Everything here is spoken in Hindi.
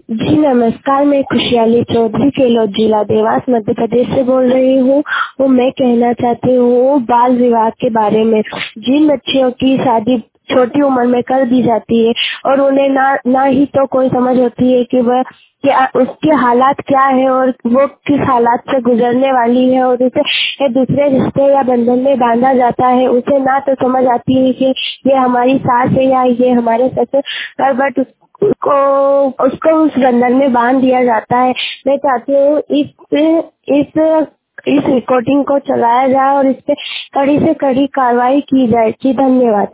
जी नमस्कार, मैं खुशहाली चौधरी केलोद जिला देवास मध्य प्रदेश से बोल रही हूँ। मैं कहना चाहती हूँ बाल विवाह के बारे में। जिन बच्चियों की शादी छोटी उम्र में कर दी जाती है और उन्हें ना ही तो कोई समझ होती है कि वह क्या उसके हालात क्या है और वो किस हालात से गुजरने वाली है, और उसे दूसरे रिश्ते या बंधन में बांधा जाता है। उसे ना तो समझ आती है कि ये हमारी सास है या ये हमारे ससुर, बट उसको उसको उस बंधन में बांध दिया जाता है। मैं चाहती हूँ इस इस रिकॉर्डिंग को चलाया जाए और इस पे कड़ी से कड़ी कार्रवाई की जाए। जी धन्यवाद।